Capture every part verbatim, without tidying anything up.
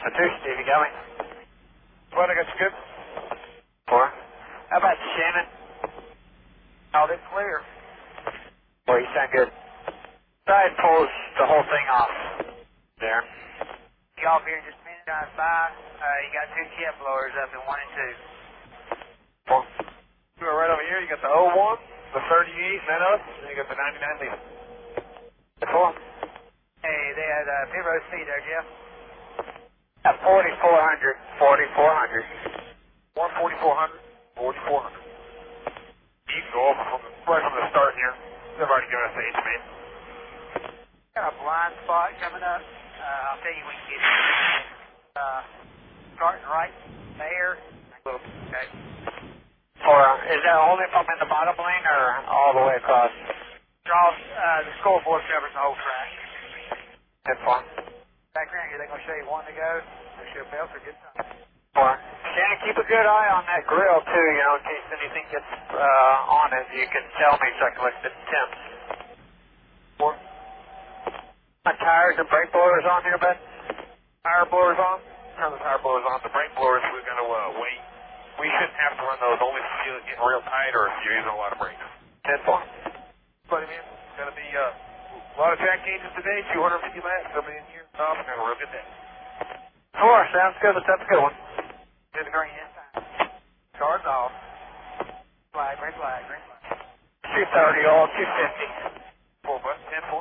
The two, Steve, you got me? What, I got you good? Four. How about you, Shannon? Oh, they're clear. Boy, you sound good. Side pulls the whole thing off. There. You off here just a minute, guys, by. Uh, you got two jet blowers up in one and two. Four. You are right over here. You got the oh one, the thirty-eight, and that up, and you got the ninety-nine liter. Four. Hey, they had uh, pit road speed there, Jeff. At forty-four hundred. forty-four hundred. one forty-four hundred, forty-four hundred. You can go over from the, right from the start here. They've already given us the H, man. Got a blind spot coming up. Uh, I'll tell you when you get it. Uh, starting right there. Okay. Four. Is that only if I'm in the bottom lane or all the way across? Draw, uh, the scoreboard covers the whole track. That's four. Back around here, they're going to show you one to go. They'll show belts or good time. Four. Shannon, keep a good eye on that grill too, you know, in case anything gets uh, on it. You can tell me so I can look at the temps. Four. My tires and brake blowers on here, bud? Tire blowers on? Turn the tire blowers on. The brake blowers, we're going to uh, wait. We shouldn't have to run those only if you're getting real tight or if you're using a lot of brakes. Ten four. Buddy, man, it's going to be uh, a lot of track changes today, two hundred fifty laps coming in here. Oh, we're going to real good day. Four. Sounds good. That's a good one. To the green this time. Cards off. Flag, green flag, green flag. two thirty, all two fifty. Four, bud. Ten four.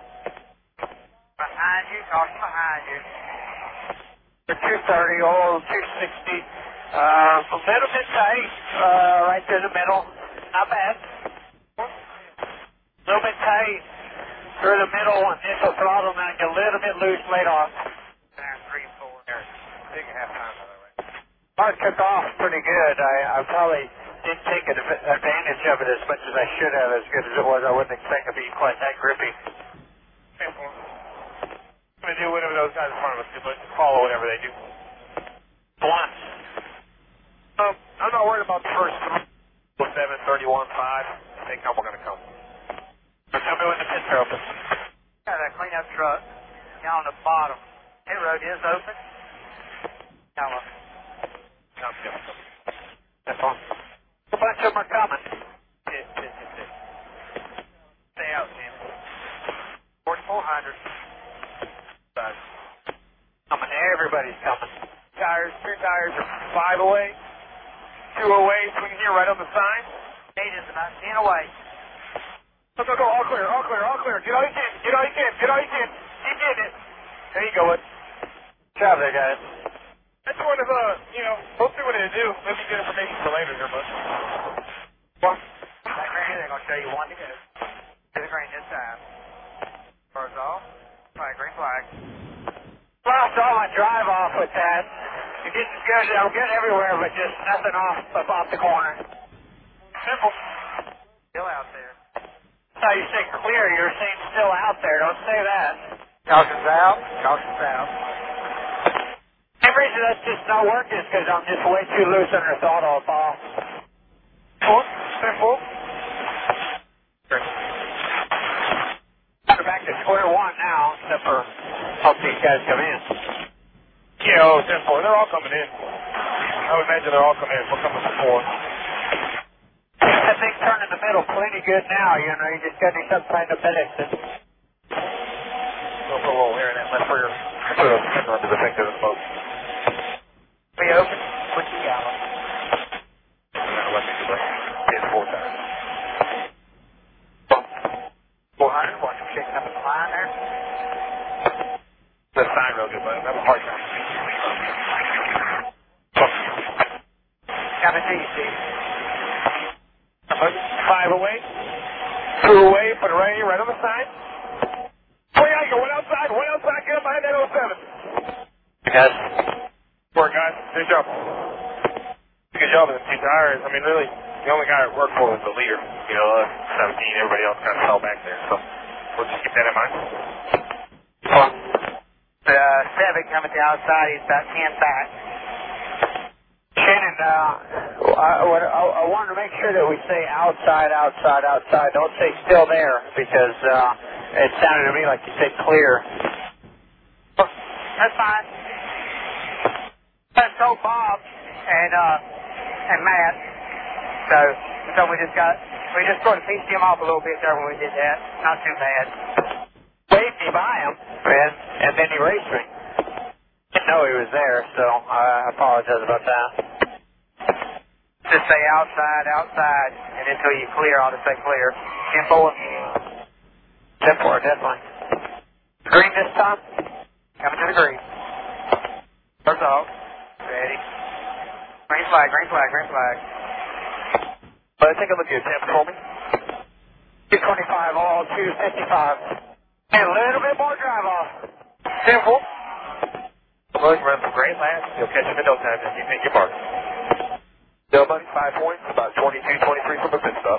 Behind you, caution behind you. For two thirty, all two sixty. Uh, a little bit tight, uh, right through the middle. Not bad. A little bit tight through the middle, initial throttle, and a little bit loose late off. There, three, four. There. Take a half time, by the way. Mark took off pretty good. I, I probably didn't take ad- advantage of it as much as I should have, as good as it was. I wouldn't expect it to be quite that grippy. Ten four. I'm going to do whatever those guys in front of us do, but just follow whatever they do. One. Um, I'm not worried about the first three. seven, thirty-one, five. They come, we're going to come. Tell me when the pits are open. Got a cleanup truck down on the bottom. Pit road is open. Now look. Come, Jeff. That's all. A bunch of them are coming. Pit, pit, pit, pit. Stay out, Jim. forty-four hundred. Five. Coming. Everybody's coming. Tires, three tires are five away. Two away, swing here right on the sign. Eight is about ten away. Go, go, go, all clear, all clear, all clear. Get all you can, get all you can, get all you can. Keep getting it. There you go, bud. Good job there, guys. That's one of, uh, you know, we'll see what they do. Maybe get information for later here, bud. One. Back right here, they're going to show you one to go. To the green this time. Cars off. Flag, green flag. Lost all my drive off with that. You're getting good. I'm good everywhere, but just nothing off up off the corner. Simple. Still out there. So you say clear. You're saying still out there. Don't say that. Caution's out. Caution's out. The reason that's just not working is because I'm just way too loose under throttle off. Four. Simple. We're back to square one now, except for hope these guys come in. Yeah, oh, ten four. They're all coming in. I would imagine they're all coming in. We're coming for four. That thing's turning the middle plenty good now, you know. You just got to do some kind of medicine. Go for a little air in that left rear. Put a fender under the effect of the smoke. Be open. Put you yellow. Let me do that. Ten four tires. four hundred. Watch them shaking up in the line there. The sign real good, but I have a hard time. Got it to you, Steve. Five away. Two away. Put it right here, right on the sign. Oh, yeah, go. One outside. One outside. Get up behind that oh seven. Guys. Work, guys. Good job. Good job with the two tires. I mean, really, the only guy that worked for was the leader. You know, uh, seventeen. Everybody else kind of fell back there. So we'll just keep that in mind. Four. The uh, seven coming to the outside. He's about ten back. Shannon, uh, I, I, I wanted to make sure that we say outside, outside, outside. Don't say still there, because uh, it sounded to me like you said clear. That's fine. broke Bob and uh, and Matt. So so we just got we just sort of pieced him off a little bit there when we did that. Not too bad. Waved me by him, and, and then he raced me. Didn't know he was there, so I apologize about that. Just say outside, outside, and until you clear, I'll just say clear. ten four. ten four, definitely. Green this time? Coming to the green. First off. Ready. Green flag, green flag, green flag. But take a look at your temp for me. two twenty-five, all two fifty-five. And a little bit more drive off. ten four. Well, you run some great laps. You'll catch him in no time if you think you're marked. Still, buddy, five points, about twenty-two, twenty-three from the pit stop.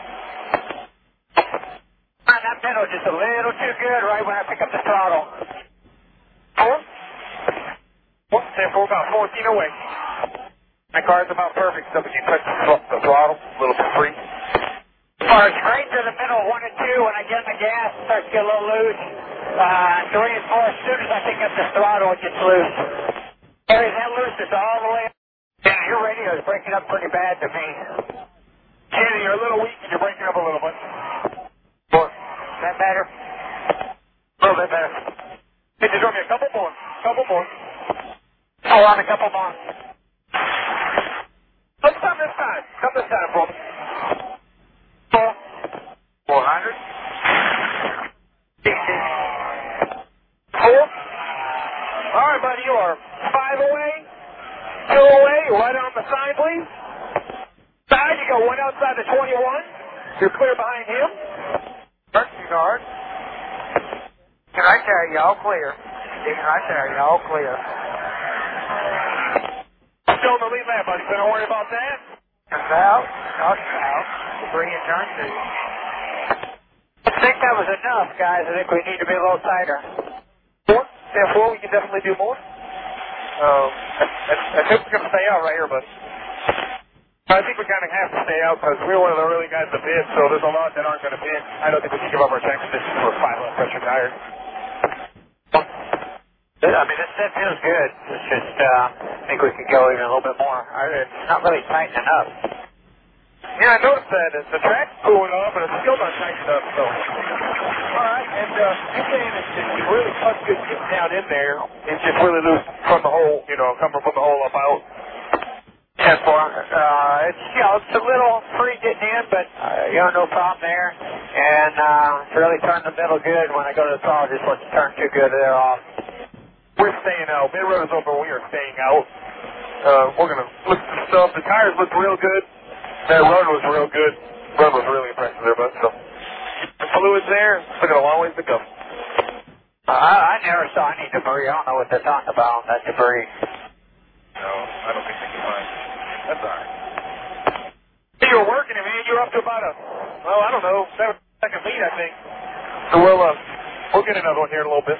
Man, that pedal just a little too good right when I pick up the throttle. Four? One, ten four, about fourteen away. My car's about perfect, so if you touch the throttle, a little bit free. As far as right to the middle, one and two, when I get in the gas, it starts to get a little loose. Uh, three and four, as soon as I pick up the throttle, it gets loose. Harry, that looses all the way up. Yeah, your radio is breaking up pretty bad to me. Kenny, you're a little weak and you're breaking up a little bit. Four. Is that better? A little bit better. Hey, just drop me a couple more. Couple more. Oh, on a couple more. Let's come this time. Come this time for me. Four. Four hundred. Sixty. Four. All right, buddy, you are five away. Two away. Right on the sign, please. Side, you go one outside the twenty-one. You're clear behind him. Mercy guard. Right there, y'all clear. Right there, y'all clear. Still in the lead lap, buddy, so don't worry about that. Comes out, out, out. Three and turn two. I think that was enough, guys. I think we need to be a little tighter. Four? Yeah, four, we can definitely do more. Um, I, I, I think we're going to stay out right here, buddy. I think we kind of have to stay out because we're one of the early guys to pit, so there's a lot that aren't going to pit. I don't think we can give up our tank conditions for five less pressure tires. I mean, this set feels good. It's just, uh, I think we could go even a little bit more. It's not really tightening up. Yeah, I noticed that. The track's cooling off, but it's still not tightened up, so. All right, and uh, you're saying it's, it's really tough to get down in there. It's just really loose from the hole, you know, coming from the hole up out. ten four. Uh, it's, you know, it's a little free getting in, but, uh, you know, no problem there. And, uh, it's really turned the middle good. When I go to the throttle, just let it turn too good, they're off. We're staying out. Mid road is open. We are staying out. Uh, we're going to look at some stuff. The tires look real good. That run was real good. Run was really impressive there, bud. So, the fluid's there. Still got a long ways to go. Uh, I, I never saw any debris. I don't know what they're talking about on that debris. No, I don't think they can find it. That's all right. Hey, you were working it, man. You're up to about a, well, I don't know, seven second lead, I think. So we'll, uh, we'll get another one here in a little bit.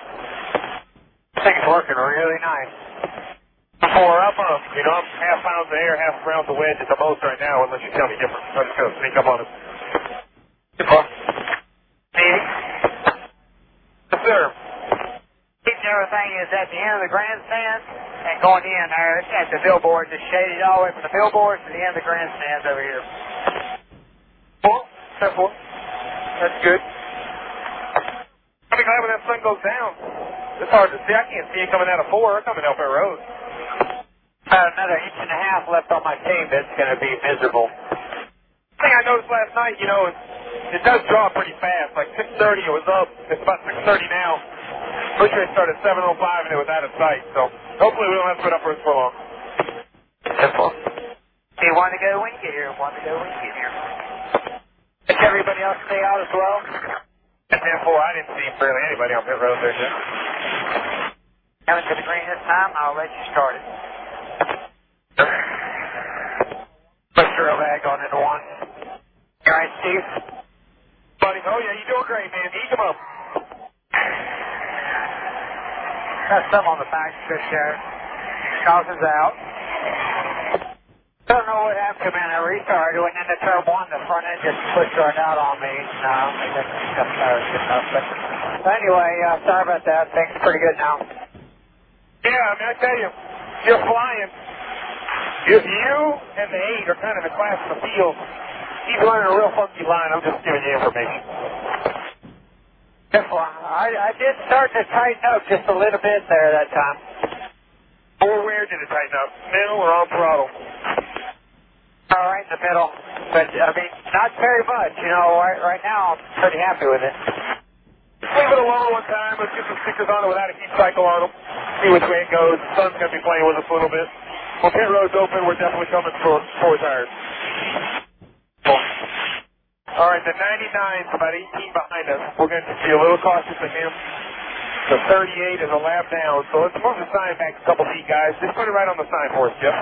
I think it's working really nice. Before I'm, uh, you know, I'm half pounds of air, half pounds of wedge at the most right now, unless you tell me different. I'm just going to sneak up on it. Good luck. Meeting. Yes, sir. Everything is at the end of the grandstand and going in there at the billboards. It's shaded all the way from the billboards to the end of the grandstands over here. Four? Step four. That's good. I'll be glad when that sun goes down. It's hard to see. I can't see it coming out of four. I'm coming out that road. About another inch and a half left on my tape. It's going to be miserable. The thing I noticed last night, you know, it, it does draw pretty fast. Like six thirty, it was up. It's about six thirty now. First race started at seven oh five and it was out of sight. So hopefully we don't have to put up for it for long. Simple. See, one to go when you get here. One to go when you get here. Does everybody else stay out as well? At ten four, I didn't see barely anybody on pit road there, Jim. Coming to the green this time, I'll let you start it. Let's throw bag on into one. You all right, Steve? Buddy, oh yeah, you're doing great, man. Eat them up. Got some on the back just there. Causes out. Don't know what happened, man. I restarted. Went into turn one. The front end just pushed right out on me. No, I guess it's just tires good enough. But anyway, uh, sorry about that. Things are pretty good now. Yeah, I mean, I tell you, you're flying. If you and the eight are kind of the class of the field, he's running a real funky line. I'm just giving you information. I, I did start to tighten up just a little bit there that time. Or where did it tighten up? Middle or on throttle? All right, in the middle. But, I mean, not very much. You know, right, right now I'm pretty happy with it. Leave it alone one time. Let's get some stickers on it without a heat cycle on them. See which way it goes. The sun's going to be playing with us a little bit. When pit road's open, we're definitely coming for four tires. All right, the ninety-nine's about eighteen behind us. We're going to be a little cautious of him. The thirty-eight is a lap down. So let's move the sign back a couple feet, guys. Just put it right on the sign for us, Jeff.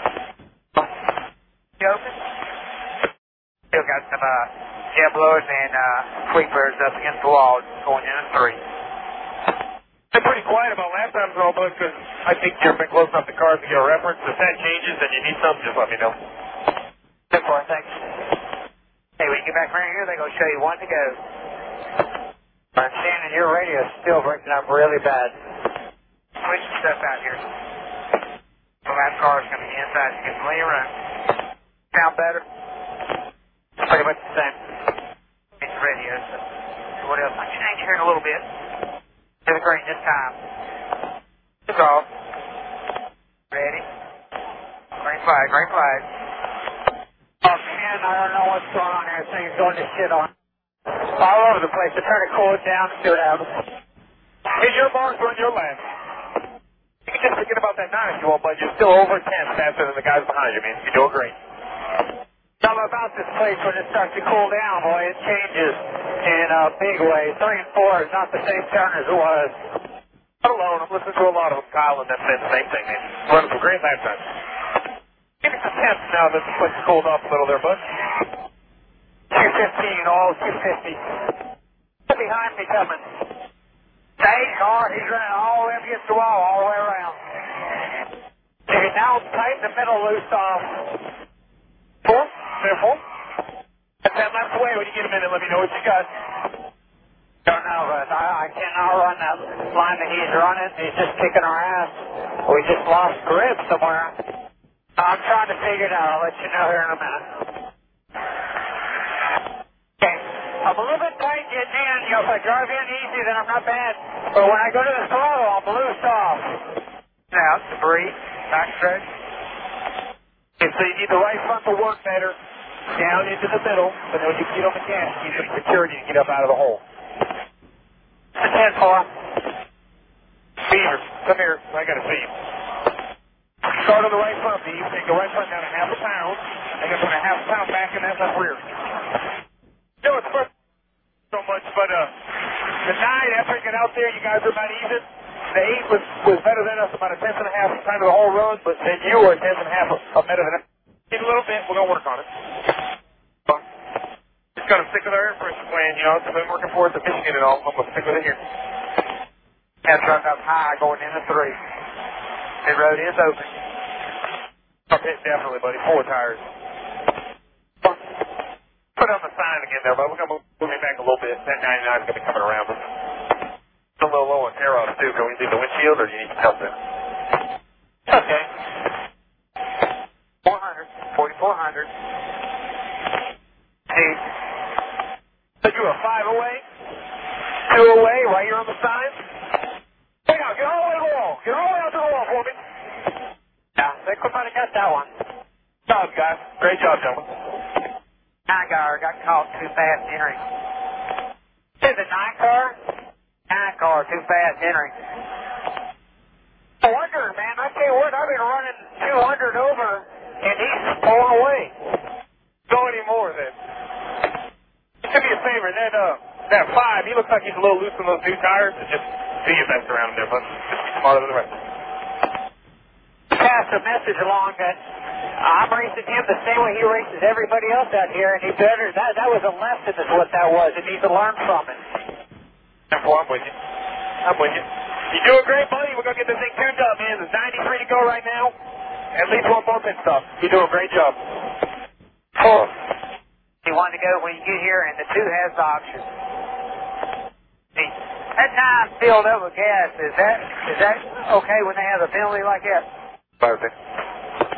You open? Still got some uh, jet blowers and uh, sweepers up against the wall going in a three. I'm pretty quiet about lap times and all, but because I think you've been close enough to cars to get a reference. If that changes and you need something, just let me know. Good boy, thanks. Hey, when you get back around here, they're going to show you one to go. I'm Shannon, your radio is still breaking up really bad. Switch some stuff out here. The last car's going to be inside to get the lane run. Sound better? Pretty much the same. It's the radio. So what else? I can change here in a little bit. To the green this time. It's off. Ready? Green flag, green flag. Oh man, I don't know what's going on here. This thing's going to shit on. All over the place. I try to cool it down and see what happens. Hit your marks on your left. You can just forget about that nine if you want, but you're still over ten faster than the guys behind you, man. You're doing great. Something about this place when it starts to cool down, boy, it changes in a big way. Three and four is not the same turn as it was. Not alone. I'm listening to a lot of them, Kyle, and them saying the same thing, man. Running some great lap times. Give me some temps now that the place is cooled off a little there, bud. two fifteen, all two fifty. Behind me coming. Eight car, he's running all the way up against the wall, all the way around. Okay, now tighten the middle loose off. Four? Careful. That's that left away. When you get a minute, let me know what you got. Don't know, but I, I cannot run that line that he's running. He's just kicking our ass. We just lost grip somewhere. I'm trying to figure it out. I'll let you know here in a minute. Okay. I'm a little bit tight getting in. You know, if I drive in easy, then I'm not bad. But when I go to the throttle, I'm loose off. Now, debris, back stretch. And so you need the right front to work better. Down into the middle. But then when you get on the gas, you need some security to get up out of the hole. ten four. Beaver, come here. I got to see you. Start on the right front, Beaver. Take the right front down a half a pound. I got to put a half a pound back in that left rear. You know, it's first so much, but uh, the nine, after I get out there, you guys are about even. The eight was, was better than us, about a tenth and a half time of the whole run, but then you were a tenth and a half of better than us. In a little bit, we're going to work on it. Just got to stick with our air pressure plan, you know, it's been working for us at Michigan and all. I'm going to stick with it here. That's run up high going into three. The road is open. Up hit definitely, buddy. Four tires. Put on the sign again there, but we're going to move it back a little bit. That ninety-nine is going to be coming around us. It's a little low on tear off, too. Can we leave the windshield, or do you need some help there? Okay. four hundred, forty-four hundred. Hey, said you were five away, two away, right here on the sign. Hey, now, get all the way to the wall. Get all the way out to the wall for me. Yeah, they could might have got that one. Good job, guys. Great job, gentlemen. Nine car got caught too fast entering. Is it nine car? Nine car too fast entering. I wonder, man. I tell you what, I've been running two hundred over, and he's pulling away. Go anymore, then. Do me a favor, that, uh, that five, he looks like he's a little loose on those new tires. Just do your best around him there, but just be smarter than the rest. Pass a message along that I'm racing him the same way he races everybody else out here, and he better, that, that was a lesson is what that was. He needs to learn from it. Therefore, I'm with you. I'm with you. You're doing great, buddy. We're going to get this thing tuned up, man. There's ninety-three to go right now. At least one more pit stop. You're doing a great job. Oh. You want to go when you get here, and the two has the option. See, that nine filled up with gas. Is that is that okay when they have a penalty like that? Perfect.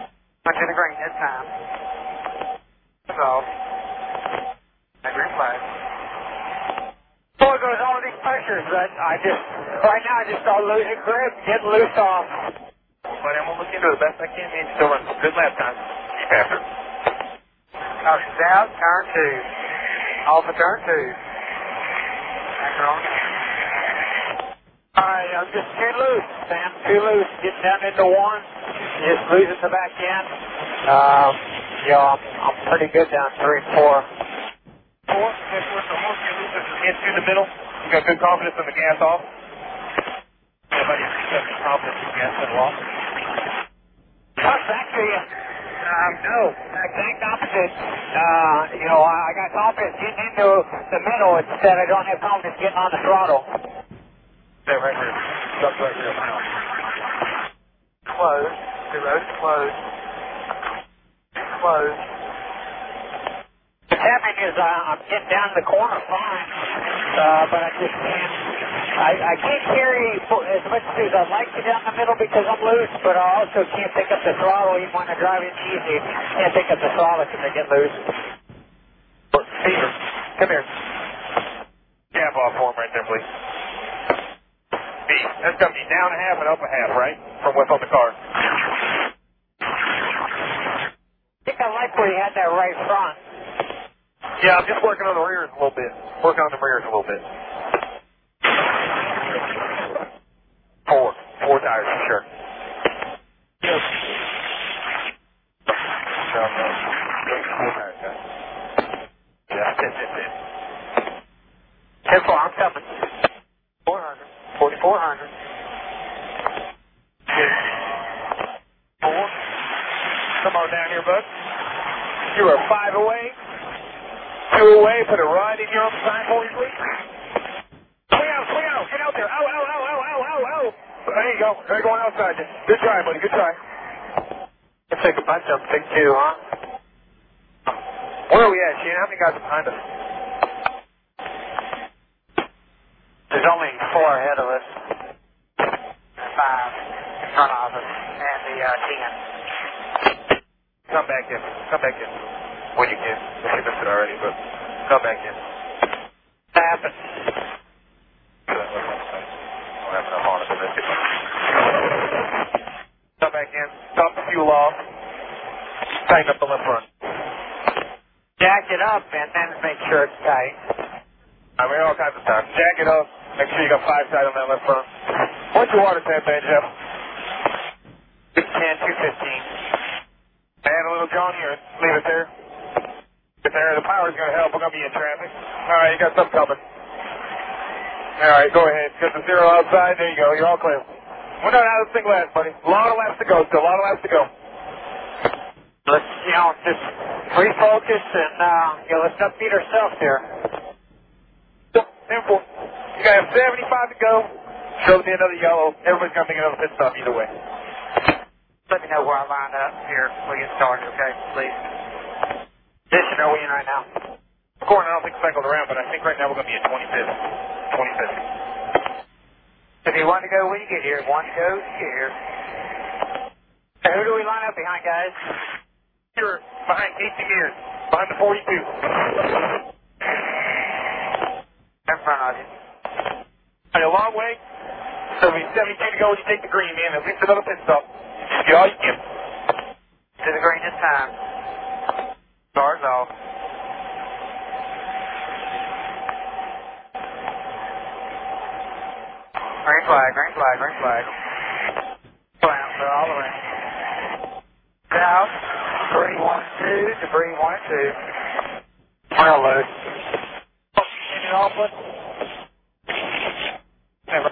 Went to the green this time. That's off. And green flag. Before it goes on with these pressures, but I just, right now I just start losing grip, getting loose off. But I'm going to look into it the best I can, man. Still run some good lap time. Keep after it. Caution's out, turn two. Off of turn two. Anchor on. Alright, I'm just too loose, Sam. Too loose. Getting down into one. Just losing the back end. Um, you know, I'm, I'm pretty good down three and four. Four? That's where the most you lose is into the middle. You got good confidence in the gas off. Anybody got any confidence in the gas pedal off? Tough back to you. Um, no, exact opposite. Uh, you know, I, I got confidence getting into the middle instead. I don't have confidence getting on the throttle. Stay right here. Stuck right here now. Closed. The road is closed. Closed. What's happening is uh, I'm getting down the corner fine, uh, but I just can't. I, I can't carry as much as I'd like to down the middle because I'm loose, but I also can't pick up the throttle even when I drive in easy. Can't pick up the throttle because I get loose. Peter, come here. Cap off for him right there, please. B, that's going to be down a half and up a half, right? From what's on the car. I think I like where you had that right front. Yeah, I'm just working on the rears a little bit. Working on the rears a little bit. Four. Four tires for sure. Yes. No, no. Four tires, guys. Yeah, that's it, that's it. ten four, I'm coming. four hundred. forty-four hundred. Four. Come on down here, bud. You are five away. Two away. Put it right in your own sign for you, please. Swing out, swing out. Get out there. Ow, ow, ow, ow, ow, ow, ow. There you go. They're going outside. Good try, buddy. Good try. Let's take a bunch of them, big two, huh? Where are we at, Shane? How many guys are behind us? There's only four ahead of us. Five in front of us. And the uh, ten. Come back in. Come back in. When you can. We missed it already, but come back in. What happened? Come back in. Top the fuel off. Tighten up the left front. Jack it up and then make sure it's tight. I mean, all kinds of times. Jack it up. Make sure you got five tight on that left front. What's your water temp, man, Jeff? two ten, two fifteen. Add a little John here. Leave it there. Get there. The power's going to help. We're going to be in traffic. All right, you got something coming. All right, go ahead. Get the zero outside. There you go. You're all clear. We're not out of this thing last, buddy. A lot of laps to go still. A lot of laps to go. Let's, you know, just refocus and, uh, you know, let's not beat ourselves here. Simple. You got seventy-five to go. Show me another yellow. Everybody's going to make another pit stop either way. Let me know where I line up here. We'll get started, okay? Please. Position are we in right now? Corner, I don't think cycled around, but I think right now we're going to be at twenty-fifth. twenty-fifth. If you want to go, when you get here. One to go, you get here. Hey, who do we line up behind, guys? Here, behind Casey Mears. Behind the forty-two. In front of you. All right, a long way. So it'll be seventy-two to go when you take the green, man. At least another pit stop. Get all you can. To the green this time. Stars off. Green flag, green flag, green flag. Flag, so all around. South, three, one, two, debris, one and two. Well, loose. Any off one? Never.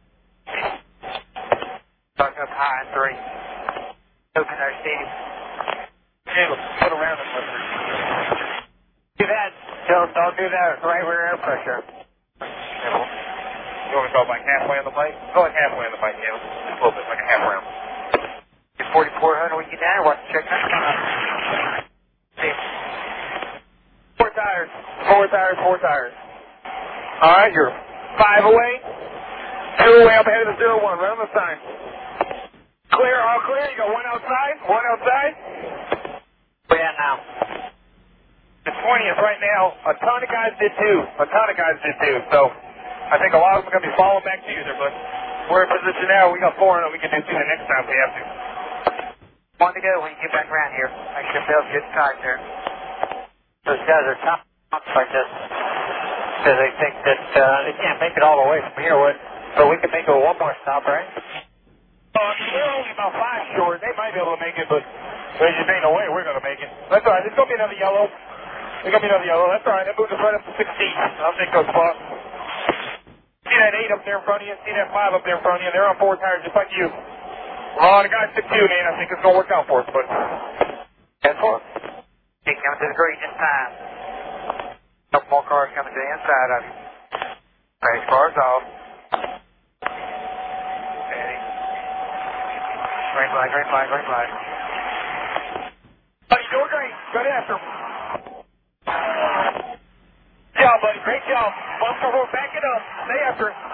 Stuck up high in three. Open there, Steve. Caleb, put around it with her. Do that. Don't, don't do that. Right rear air pressure. Caleb. You want me to go like halfway on the bike? Go like halfway on the bike, Caleb. Just a little bit, like a half round. Get forty-four hundred when you get down. Watch the check that. See. Four tires. Four tires, four tires. All right, you're five away. Two away up ahead of the zero one. Right on the sign. Clear, all clear. You got one outside, one outside. Where you at now? The twentieth right now. A ton of guys did too. A ton of guys did too. So I think a lot of them are going to be falling back to you there, but we're in position now. We got four, and we can do two the next time if we have to. One to go when you get back around here. Make sure Bill's getting tight there. Those guys are tough like this because they think that uh, they can't make it all the way from here. So we can make it one more stop, right? Uh, we're only about five short. They might be able to make it, but there's just ain't no way we're going to make it. That's all right. There's going to be another yellow. There's going to be another yellow. That's all right. That moves us right up to sixteen. I'll take those spots. See that eight up there in front of you? See that five up there in front of you? They're on four tires just like you. Oh, the guy's six two, man. I think it's going to work out for us, but ten four. He's coming to the green this time. A couple more cars coming to the inside of you. Race cars off. Ready. Green flag, green flag, green flag. Buddy, doing great. Good after him. Good job, buddy. Great job. Buster, we'll back it up. Stay after it.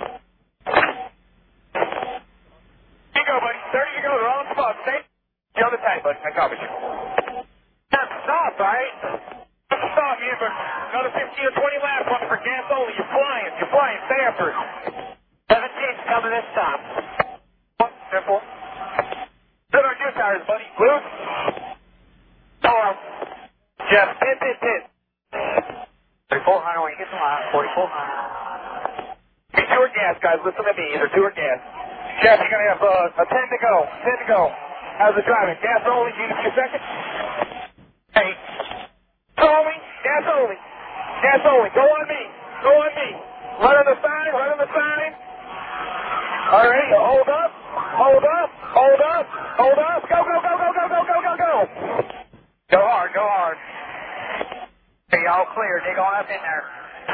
Here you go, buddy. thirty to go. They're all in the spot. Stay the other tight, buddy. I copy you. That's a stop, right? That's a stop, man, but another fifteen or twenty laps on for gas only. You're flying. You're flying. Stay after it. seventeen's coming this time. ten four. Good on your tires, buddy. Loose. Four. Jeff, pit, pit, pit. forty-four hundred when you get to the line. forty-four hundred. Be two or gas, guys. Listen to me. Either two or gas. Jeff, you're going to have uh, a ten to go. ten to go. How's it driving? Gas only. Give me a few seconds. Hey. Only. Gas only. Gas only. Go on me. Go on me. Run on the side. Run on the side. All right. Hold up. Hold up. Hold up. Hold up. Go, go, go, go, go, go, go, go, go. Go hard, go hard. Okay, all clear. Dig on up in there.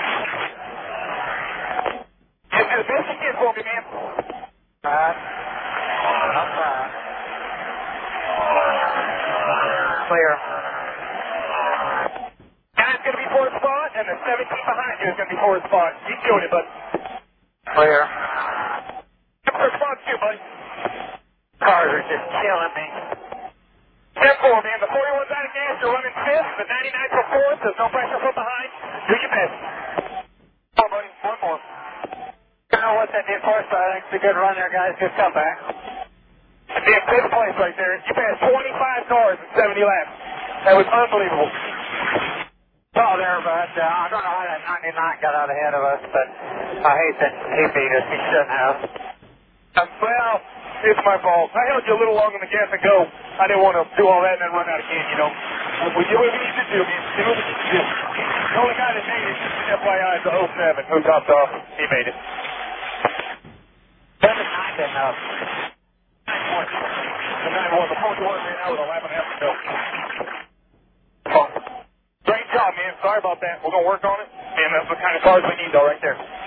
Just do the best you can for me, man. Right. Outside. Clear. Guy's going to be fourth spot, and the seventeen behind you is going to be fourth spot. Keep doing it, bud. Clear. Fourth spot too, buddy. Cars are just killing me. ten four, man. The forty-one's out of gas. You're running fifth. The ninety-nine for fourth. There's no pressure from behind. Do your best. Come on, buddy. One more. I don't know what that did for us, but I think it's a good run there, guys. Good comeback. It's in fifth place right there. You passed twenty-five cars in seventy laps. That was unbelievable. Saw there, but uh, I don't know how that ninety-nine got out ahead of us, but I hate that he beat us. He shouldn't have. Um, well, it's my fault. I held you a little long on the gas and go. I didn't want to do all that and then run out again, you know. We do what we need to do, man. Do what we need to do. The only guy that made it, F Y I, is the oh seven who topped off. He made it. seven nine didn't know. The nine one, the forty-one ran out with a lap and a half to go. Great job, man. Sorry about that. We're going to work on it. And that's the kind of cars we need, though, right there.